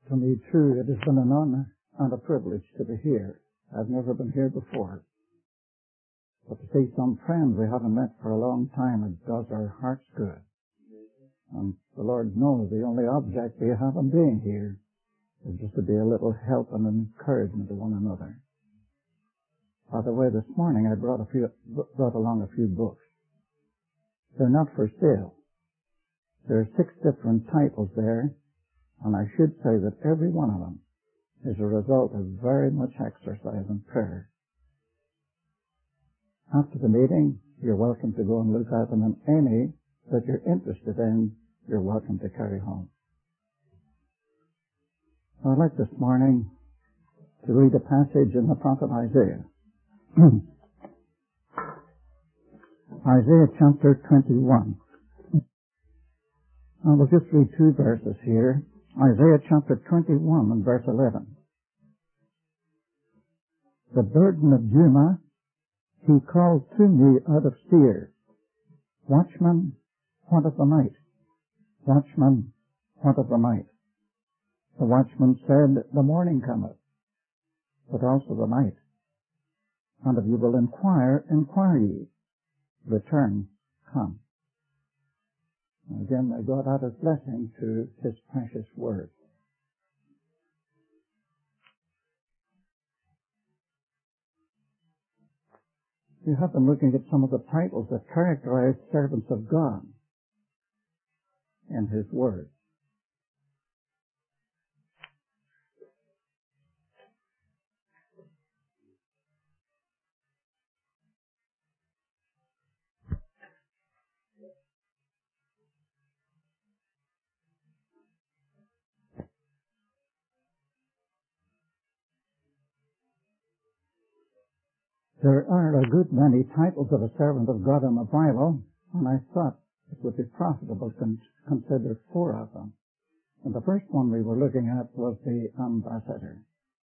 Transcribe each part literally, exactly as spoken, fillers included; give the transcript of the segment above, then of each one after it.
To me, too, it has been an honor and a privilege to be here. I've never been here before. But to see some friends we haven't met for a long time, it does our hearts good. And the Lord knows the only object we have in being here is just to be a little help and encouragement to one another. By the way, this morning I brought a few, brought along a few books. They're not for sale. There are six different titles there, and I should say that every one of them is a result of very much exercise and prayer. After the meeting, you're welcome to go and look at them, and any that you're interested in, you're welcome to carry home. I'd like this morning to read a passage in the prophet Isaiah. Isaiah chapter twenty-one. I will just read two verses here. Isaiah chapter twenty-one and verse eleven. The burden of Juma he called to me out of Seir. Watchman, what of the night? Watchman, what of the night? The watchman said, the morning cometh, but also the night. And if you will inquire, inquire ye. Return, come. And again, may God add his blessing to his precious word. You have been looking at some of the titles that characterize servants of God in his word. There are a good many titles of a servant of God in the Bible, and I thought it would be profitable to consider four of them. And the first one we were looking at was the ambassador.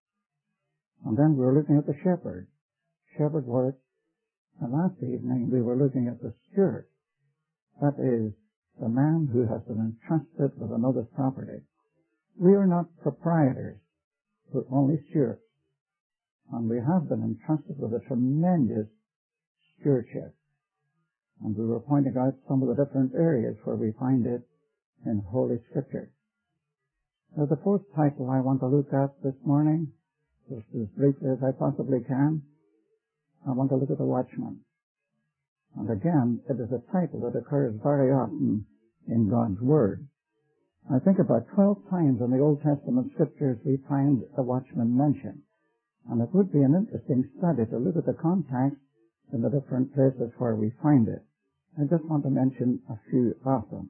And then we were looking at the shepherd, shepherd work. And last evening we were looking at the steward. That is, the man who has been entrusted with another's property. We are not proprietors, we're only stewards. And we have been entrusted with a tremendous stewardship. And we were pointing out some of the different areas where we find it in Holy Scripture. Now, the fourth title I want to look at this morning, just as briefly as I possibly can, I want to look at the watchman. And again, it is a title that occurs very often in God's Word. I think about twelve times in the Old Testament Scriptures we find the watchman mentioned. And it would be an interesting study to look at the context in the different places where we find it. I just want to mention a few of them.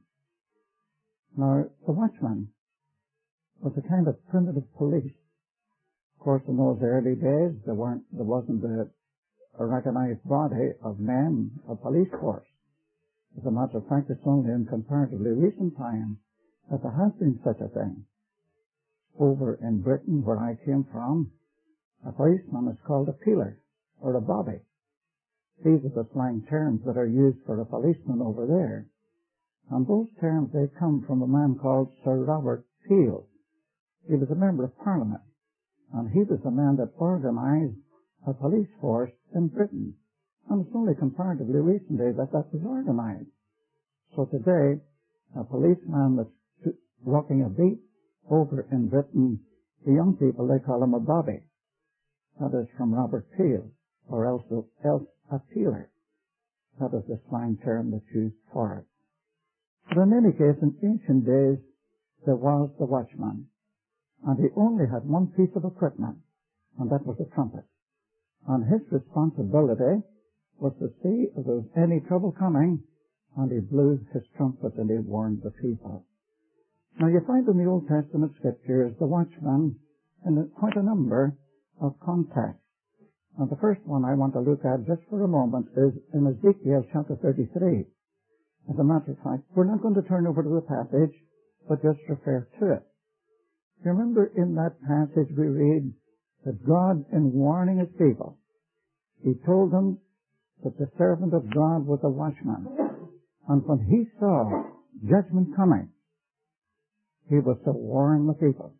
Now, the watchman was a kind of primitive police. Of course, in those early days, there weren't, there wasn't a, a recognized body of men, a police force. As a matter of fact, it's only in comparatively recent times that there has been such a thing. Over in Britain, where I came from, a policeman is called a peeler, or a bobby. These are the slang terms that are used for a policeman over there. And those terms, they come from a man called Sir Robert Peel. He was a member of Parliament, and he was the man that organized a police force in Britain. And it's only comparatively recently that that was organized. So today, a policeman that's walking a beat over in Britain, the young people, they call him a bobby. That is from Robert Peel, or else, else a peeler. That is the slang term that's used for it. But in any case, in ancient days, there was the watchman, and he only had one piece of equipment, and that was a trumpet. And his responsibility was to see if there was any trouble coming, and he blew his trumpet and he warned the people. Now you find in the Old Testament Scriptures the watchman in quite a number of contexts. And the first one I want to look at just for a moment is in Ezekiel chapter thirty-three. As a matter of fact, we're not going to turn over to the passage, but just refer to it. You remember in that passage we read that God, in warning his people, he told them that the servant of God was a watchman. And when he saw judgment coming, he was to warn the people.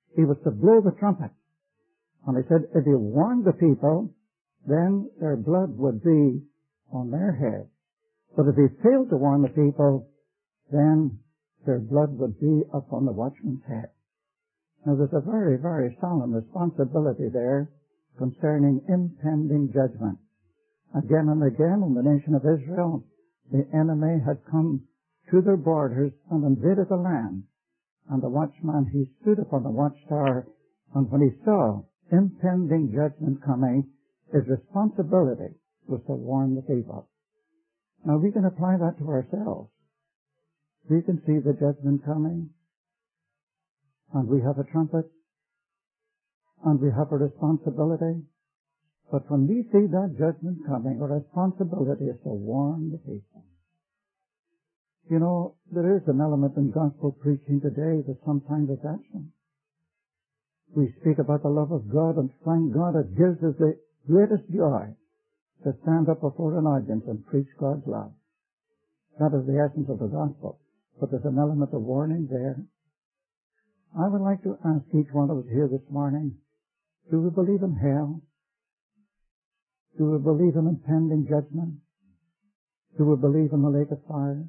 He was to blow the trumpet. And he said, if he warned the people, then their blood would be on their head. But if he failed to warn the people, then their blood would be upon the watchman's head. Now there's a very, very solemn responsibility there concerning impending judgment. Again and again in the nation of Israel, the enemy had come to their borders and invaded the land. And the watchman, he stood upon the watchtower, and when he saw impending judgment coming, his responsibility was to warn the people. Now we can apply that to ourselves. We can see the judgment coming, and we have a trumpet, and we have a responsibility. But when we see that judgment coming, our responsibility is to warn the people. You know, there is an element in gospel preaching today that sometimes is absent. We speak about the love of God, and thank God it gives us the greatest joy to stand up before an audience and preach God's love. That is the essence of the gospel. But there's an element of warning there. I would like to ask each one of us here this morning, do we believe in hell? Do we believe in impending judgment? Do we believe in the lake of fire?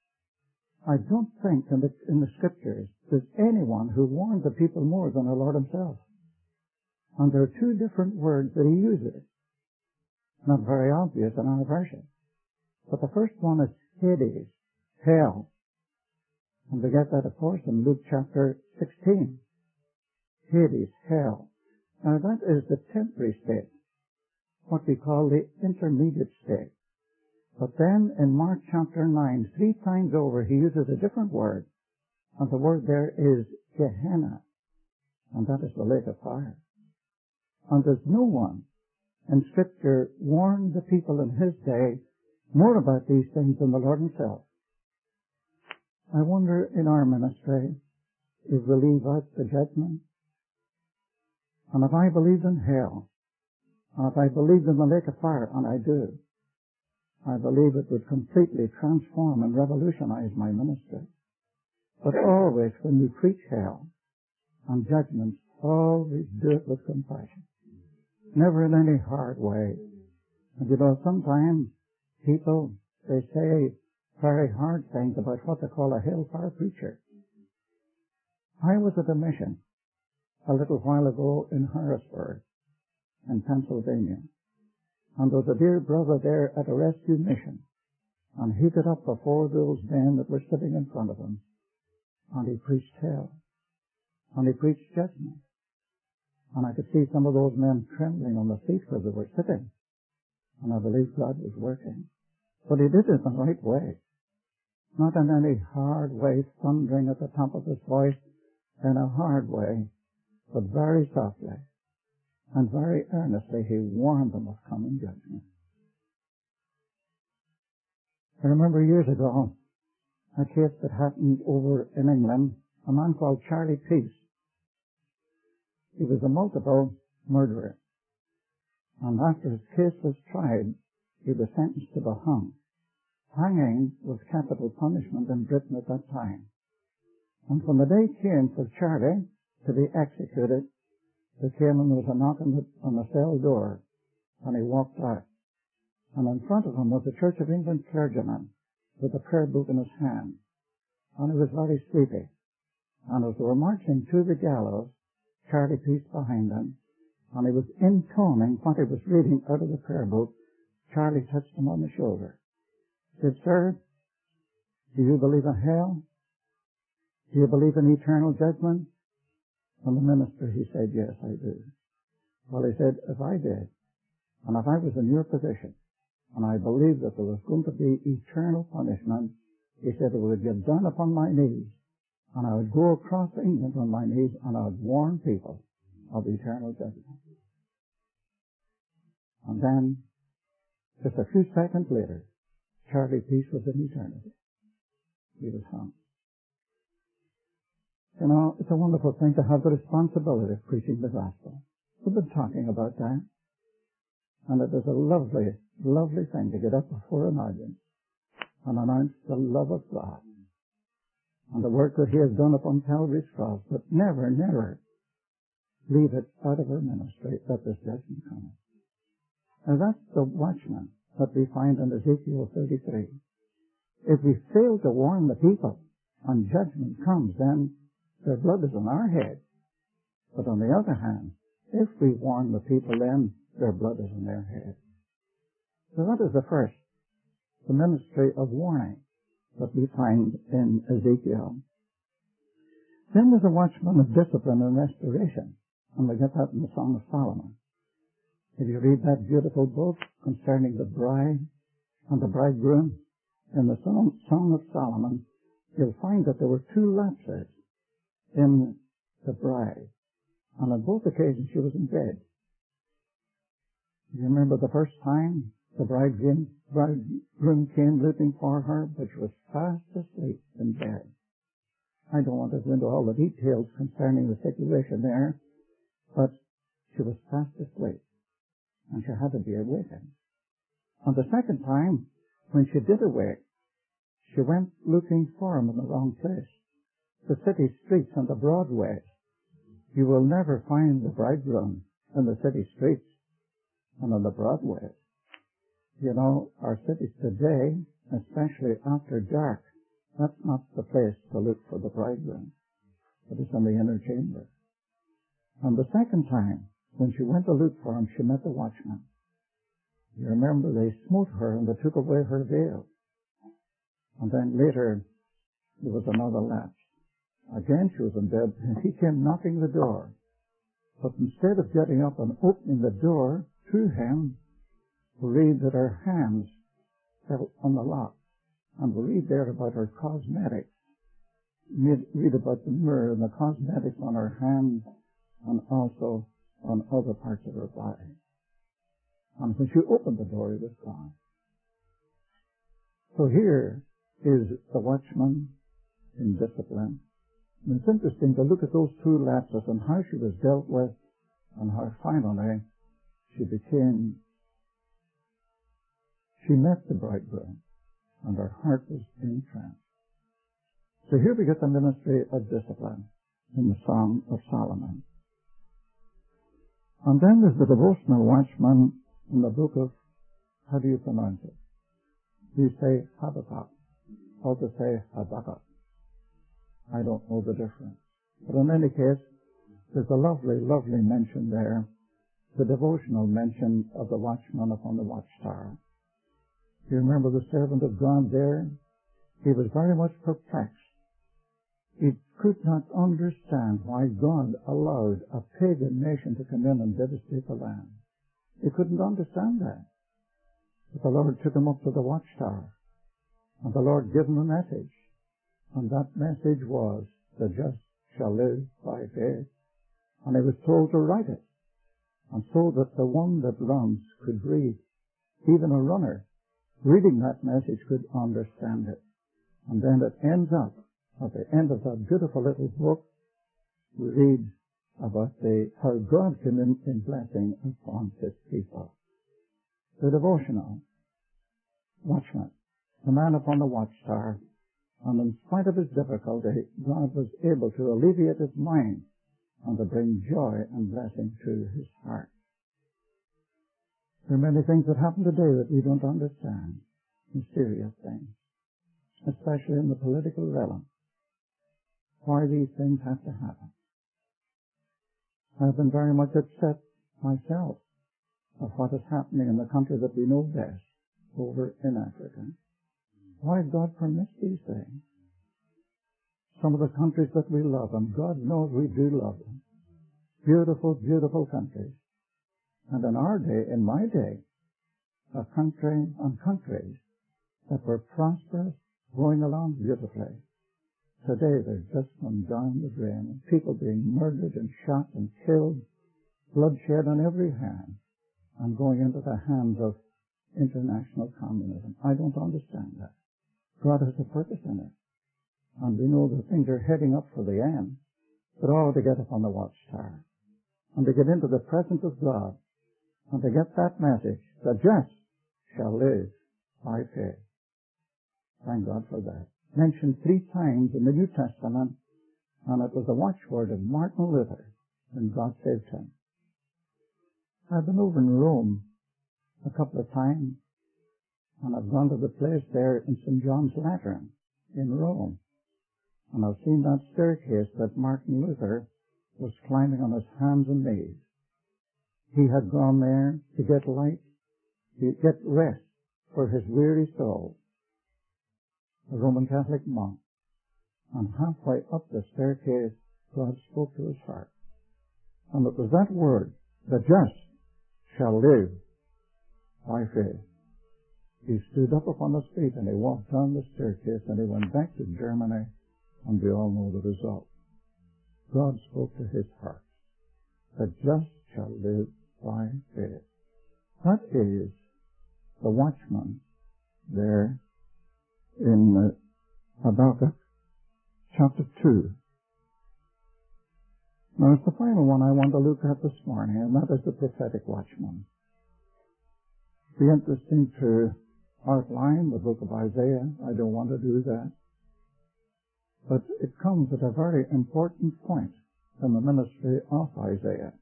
I don't think in the, in the Scriptures there's anyone who warned the people more than our Lord himself. And there are two different words that he uses. Not very obvious in our version. But the first one is Hades, hell. And we get that, of course, in Luke chapter sixteen. Hades, hell. Now that is the temporary state, what we call the intermediate state. But then in Mark chapter nine, three times over, he uses a different word. And the word there is Gehenna. And that is the lake of fire. And there's no one in Scripture warned the people in his day more about these things than the Lord himself. I wonder in our ministry if we leave out the judgment. And if I believed in hell, and if I believed in the lake of fire, and I do, I believe it would completely transform and revolutionize my ministry. But always when we preach hell and judgment, always do it with compassion. Never in any hard way. And you know, sometimes people, they say very hard things about what they call a hellfire preacher. I was at a mission a little while ago in Harrisburg, in Pennsylvania. And there was a dear brother there at a rescue mission. And he got up before those men that were sitting in front of him. And he preached hell. And he preached judgment. And I could see some of those men trembling on the seat where they were sitting. And I believe God was working. But he did it in the right way. Not in any hard way, thundering at the top of his voice, in a hard way, but very softly. And very earnestly he warned them of coming judgment. I remember years ago a case that happened over in England, a man called Charlie Peace. He was a multiple murderer. And after his case was tried, he was sentenced to be hung. Hanging was capital punishment in Britain at that time. And when the day came for Charlie to be executed, there came and there was a knock on the, on the cell door, and he walked out. And in front of him was a Church of England clergyman with a prayer book in his hand. And he was very sleepy. And as they were marching to the gallows, Charlie Peace behind him, and he was intoning what he was reading out of the prayer book, Charlie touched him on the shoulder. He said, "Sir, do you believe in hell? Do you believe in eternal judgment?" And the minister, he said, "Yes, I do." Well, he said, "If I did, and if I was in your position, and I believed that there was going to be eternal punishment," he said, "I would get down upon my knees, and I would go across England on my knees, and I would warn people of eternal judgment." And then, just a few seconds later, Charlie Peace was in eternity. He was hung. You know, it's a wonderful thing to have the responsibility of preaching the gospel. We've been talking about that. And it is a lovely, lovely thing to get up before an audience and announce the love of God and the work that he has done upon Calvary's cross. But never, never leave it out of our ministry that this judgment comes. Now that's the watchman that we find in Ezekiel thirty-three. If we fail to warn the people and judgment comes, then their blood is on our head. But on the other hand, if we warn the people, then their blood is on their head. So that is the first, the ministry of warning that we find in Ezekiel. Then there's a watchman of discipline and restoration, and we get that in the Song of Solomon. If you read that beautiful book concerning the bride and the bridegroom in the Song, Song of Solomon, you'll find that there were two lapses in the bride, and on both occasions she was in bed. You remember the first time the bridegroom, bridegroom came looking for her, but she was fast asleep in bed. I don't want to go into all the details concerning the situation there, but she was fast asleep, and she had to be awakened. On the second time, when she did awake, she went looking for him in the wrong place. The city streets and the Broadway. You will never find the bridegroom in the city streets and on the Broadway. You know, our cities today, especially after dark, that's not the place to look for the bridegroom. It is in the inner chamber. And the second time, when she went to look for him, she met the watchman. You remember they smote her and they took away her veil. And then later, there was another lapse. Again she was in bed, and he came knocking the door. But instead of getting up and opening the door to him, we read that her hands fell on the lock. And we read there about her cosmetics. We read about the myrrh and the cosmetics on her hands and also on other parts of her body. And when she opened the door, he was gone. So here is the watchman in discipline. And it's interesting to look at those two lapses and how she was dealt with and how finally she became, she met the bridegroom and her heart was entranced. So here we get the ministry of discipline in the Song of Solomon. And then there's the devotional watchman in the book of, how do you pronounce it? Do you say Habakkuk or to say Habakkuk? I don't know the difference. But in any case, there's a lovely, lovely mention there, the devotional mention of the watchman upon the watchtower. You remember the servant of God there? He was very much perplexed. He could not understand why God allowed a pagan nation to come in and devastate the land. He couldn't understand that. But the Lord took him up to the watchtower, and the Lord gave him a message. And that message was, the just shall live by faith. And he was told to write it, and so that the one that runs could read. Even a runner, reading that message, could understand it. And then it ends up, at the end of that beautiful little book, we read about the, how God came in in blessing upon his people. The devotional watchman, the man upon the watchtower, and in spite of his difficulty, God was able to alleviate his mind and to bring joy and blessing to his heart. There are many things that happen today that we don't understand, mysterious things, especially in the political realm. Why these things have to happen. I've been very much upset myself of what is happening in the country that we know best, over in Africa. Why God permits these things? Some of the countries that we love, and God knows we do love them. Beautiful, beautiful countries. And in our day, in my day, a country and countries that were prosperous, going along beautifully. Today they're just gone down the drain, and people being murdered and shot and killed, bloodshed on every hand, and going into the hands of international communism. I don't understand that. God has a purpose in it. And we know that things are heading up for the end. But oh, to get up on the watchtower, and to get into the presence of God, and to get that message, the just shall live by faith. Thank God for that. Mentioned three times in the New Testament, and it was the watchword of Martin Luther when God saved him. I've been over in Rome a couple of times, and I've gone to the place there in Saint John's Lateran in Rome, and I've seen that staircase that Martin Luther was climbing on his hands and knees. He had gone there to get light, to get rest for his weary soul, a Roman Catholic monk. And halfway up the staircase, God spoke to his heart. And it was that word, the just shall live by faith. He stood up upon his feet and he walked down the staircase and he went back to Germany, and we all know the result. God spoke to his heart. The just shall live by faith. That is the watchman there in uh, Habakkuk chapter two. Now it's the final one I want to look at this morning, and that is the prophetic watchman. It'd be interesting to outline the book of Isaiah. I don't want to do that. But it comes at a very important point in the ministry of Isaiah.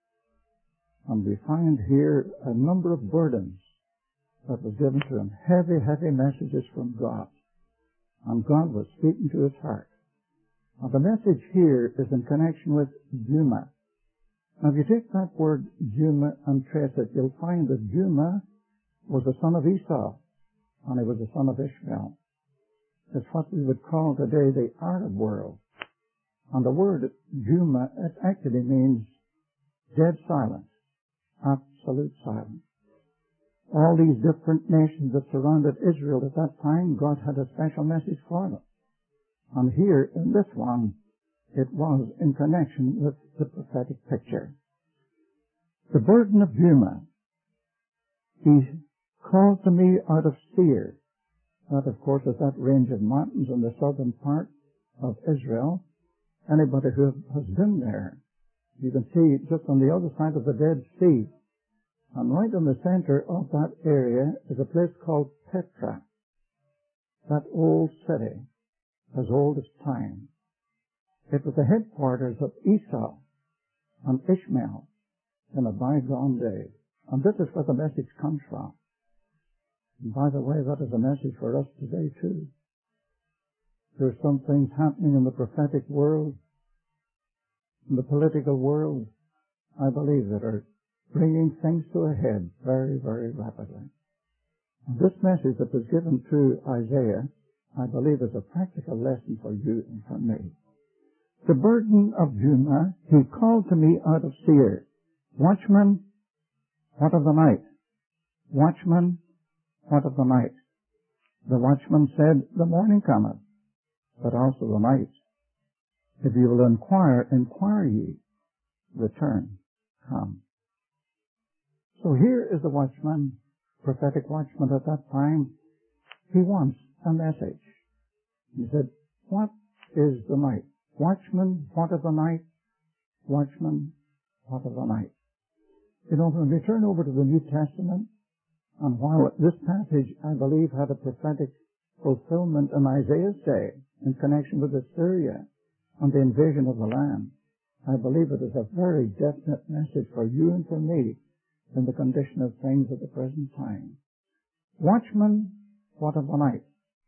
And we find here a number of burdens that was given to him. Heavy, heavy messages from God. And God was speaking to his heart. Now the message here is in connection with Duma. Now if you take that word Duma and trace it, you'll find that Duma was the son of Esau, and he was the son of Ishmael. It's what we would call today the Arab world. And the word Duma, it actually means dead silence, absolute silence. All these different nations that surrounded Israel at that time, God had a special message for them. And here in this one, it was in connection with the prophetic picture. The burden of Duma. He called to me out of Seir. That, of course, is that range of mountains in the southern part of Israel. Anybody who has been there, you can see just on the other side of the Dead Sea. And right in the center of that area is a place called Petra. That old city, as old as time. It was the headquarters of Esau and Ishmael in a bygone day. And this is where the message comes from. And by the way, that is a message for us today too. There's some things happening in the prophetic world, in the political world, I believe, that are bringing things to a head very, very rapidly. And this message that was given to Isaiah, I believe, is a practical lesson for you and for me. The burden of Duma, he called to me out of Seir. Watchman, what of the night? Watchman, what of the night? The watchman said, the morning cometh, but also the night. If you will inquire, inquire ye, return, come. So here is the watchman, prophetic watchman at that time. He wants a message. He said, what is the night? Watchman, what of the night? Watchman, what of the night? You know, when we turn over to the New Testament, and while this passage, I believe, had a prophetic fulfillment in Isaiah's day in connection with Assyria and the invasion of the land, I believe it is a very definite message for you and for me in the condition of things at the present time. Watchman, what of the night?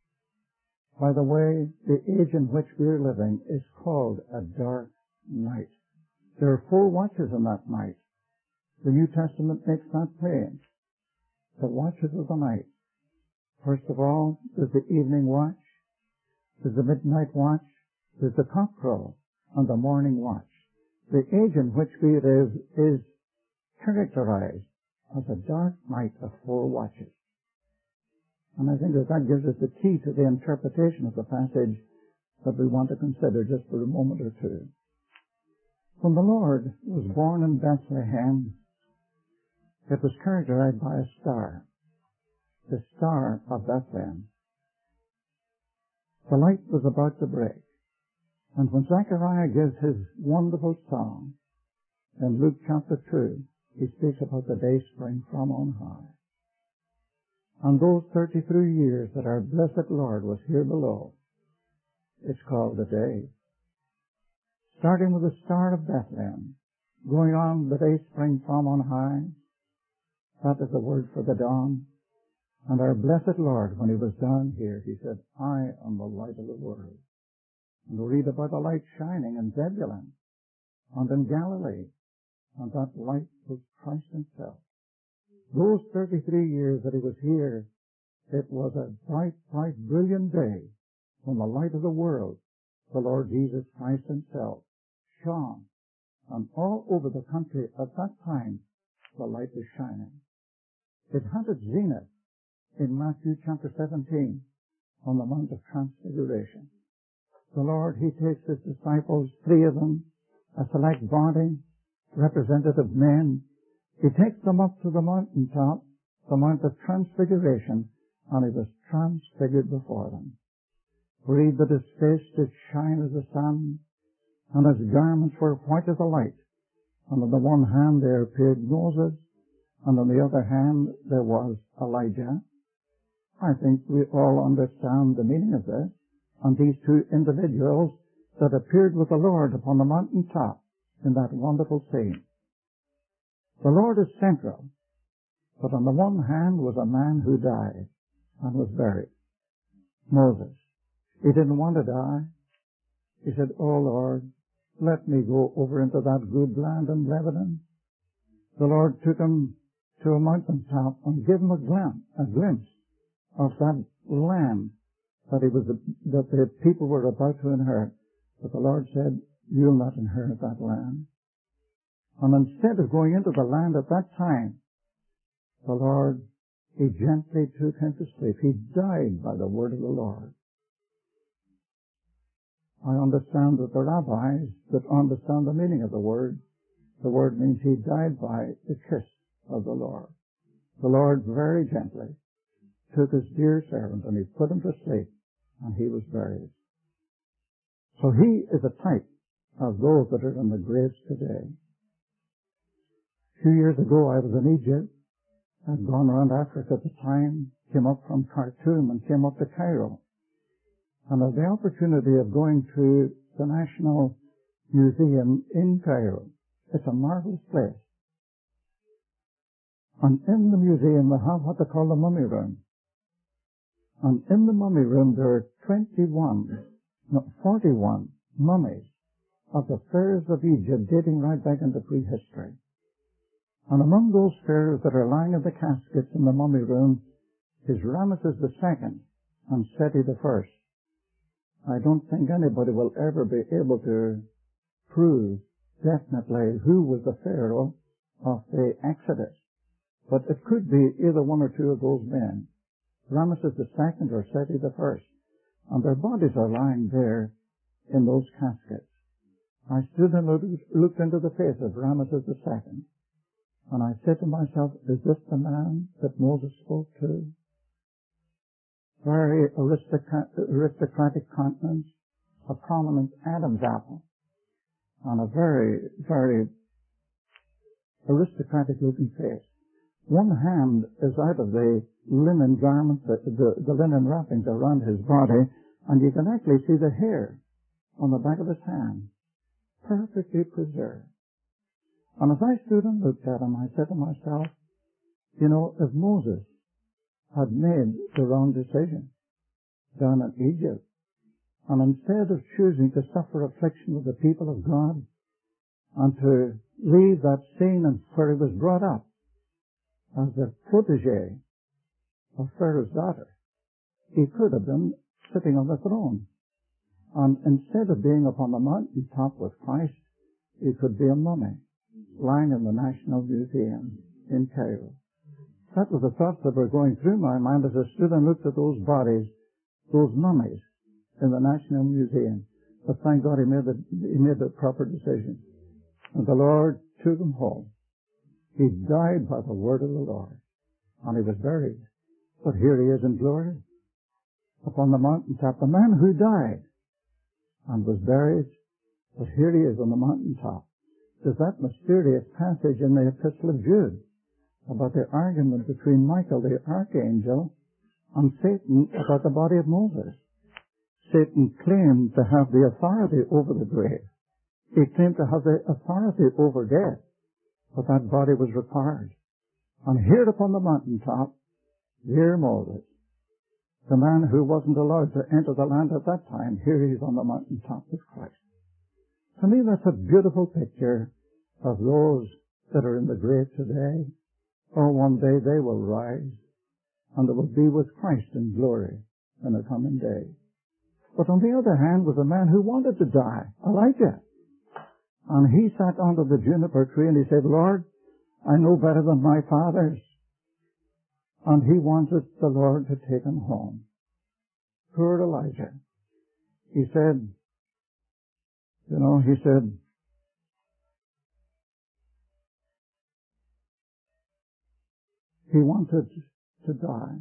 By the way, the age in which we're living is called a dark night. There are four watches in that night. The New Testament makes that plain. The watches of the night. First of all, there's the evening watch, there's the midnight watch, there's the cockcrow, and the morning watch. The age in which we live is characterized as a dark night of four watches. And I think that that gives us the key to the interpretation of the passage that we want to consider just for a moment or two. When the Lord was born in Bethlehem, it was characterized by a star, the star of Bethlehem. The light was about to break. And when Zechariah gives his wonderful song in Luke chapter two, he speaks about the day spring from on high. And those thirty-three years that our blessed Lord was here below, it's called a day. Starting with the star of Bethlehem, going on the day spring from on high. That is the word for the dawn. And our blessed Lord, when he was down here, he said, I am the light of the world. And we read about the light shining in Zebulun and in Galilee. And that light was Christ himself. Those thirty-three years that he was here, it was a bright, bright, brilliant day when the light of the world, the Lord Jesus Christ himself, shone. And all over the country at that time, the light was shining. It had its zenith in Matthew chapter seventeen on the Mount of Transfiguration. The Lord, he takes his disciples, three of them, a select body, representative men. He takes them up to the mountaintop, the Mount of Transfiguration, and he was transfigured before them. We read that his face did shine as the sun, and his garments were white as the light. And on the one hand there appeared Moses, and on the other hand there was Elijah. I think we all understand the meaning of this. And these two individuals that appeared with the Lord upon the mountaintop in that wonderful scene. The Lord is central, but on the one hand was a man who died and was buried. Moses. He didn't want to die. He said, Oh Lord, let me go over into that good land in Lebanon. The Lord took him to a mountaintop and gave him a glimpse, a glimpse of that land that he was, that the people were about to inherit. But the Lord said, you'll not inherit that land. And instead of going into the land at that time, the Lord, he gently took him to sleep. He died by the word of the Lord. I understand that the rabbis that understand the meaning of the word, the word means he died by the kiss of the Lord. The Lord very gently took his dear servant and he put him to sleep and he was buried. So he is a type of those that are in the graves today. A few years ago I was in Egypt. I'd gone around Africa at the time, came up from Khartoum and came up to Cairo. And I had the opportunity of going to the National Museum in Cairo. It's a marvelous place. And in the museum they have what they call the mummy room. And in the mummy room there are twenty-one, no, forty-one mummies of the pharaohs of Egypt dating right back into prehistory. And among those pharaohs that are lying in the caskets in the mummy room is Ramesses the Second and Seti the First. I don't think anybody will ever be able to prove definitely who was the pharaoh of the Exodus. But it could be either one or two of those men, Ramesses the Second or Seti the First. And their bodies are lying there in those caskets. I stood and looked into the face of Ramesses the Second. And I said to myself, is this the man that Moses spoke to? Very aristocrat- aristocratic countenance, a prominent Adam's apple, and a very, very aristocratic looking face. One hand is out of the linen garment, the, the, the linen wrappings around his body, and you can actually see the hair on the back of his hand, perfectly preserved. And as I stood and looked at him, I said to myself, you know, if Moses had made the wrong decision down in Egypt, and instead of choosing to suffer affliction with the people of God, and to leave that scene and where he was brought up as the protege of Pharaoh's daughter, he could have been sitting on the throne. And instead of being upon the mountaintop with Christ, he could be a mummy lying in the National Museum in Cairo. That was the thoughts that were going through my mind as I stood and looked at those bodies, those mummies in the National Museum. But thank God he made the, he made the proper decision. And the Lord took him home. He died by the word of the Lord. And he was buried. But here he is in glory upon the mountaintop. The man who died and was buried, but here he is on the mountaintop. There's that mysterious passage in the Epistle of Jude about the argument between Michael the archangel and Satan about the body of Moses. Satan claimed to have the authority over the grave. He claimed to have the authority over death, but that body was required. And here upon the mountaintop, here Moses, the man who wasn't allowed to enter the land at that time, here he's on the mountaintop with Christ. To me, that's a beautiful picture of those that are in the grave today. Oh, one day they will rise, and they will be with Christ in glory in the coming day. But on the other hand was a man who wanted to die, Elijah. And he sat under the juniper tree and he said, Lord, I know better than my fathers. And he wanted the Lord to take him home. Poor Elijah. He said, you know, he said, he wanted to die.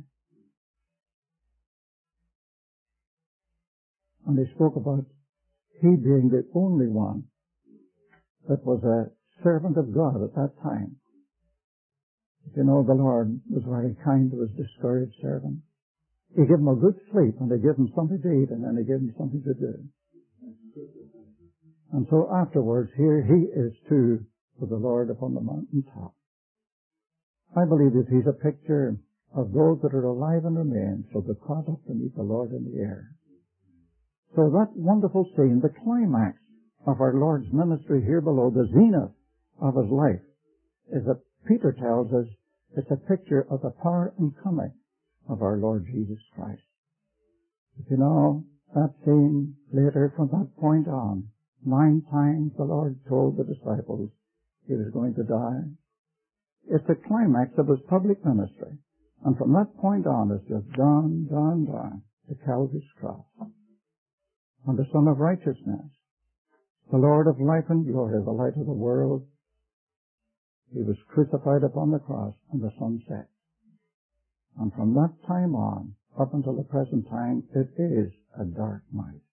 And he spoke about he being the only one that was a servant of God at that time. You know, the Lord was very kind to his discouraged servant. He gave him a good sleep, and he gave him something to eat, and then he gave him something to do. And so afterwards, here he is too with the Lord upon the mountaintop. I believe that he's a picture of those that are alive and remain, shall be caught up to meet the Lord in the air. So that wonderful scene, the climax of our Lord's ministry here below, the zenith of his life, is that Peter tells us it's a picture of the power and coming of our Lord Jesus Christ. But you know, that scene later from that point on, nine times the Lord told the disciples he was going to die. It's the climax of his public ministry. And from that point on, it's just down, down, down to Calvary's cross. And the Son of Righteousness, the Lord of life and glory, the light of the world, he was crucified upon the cross, and the sun set. And from that time on, up until the present time, it is a dark night.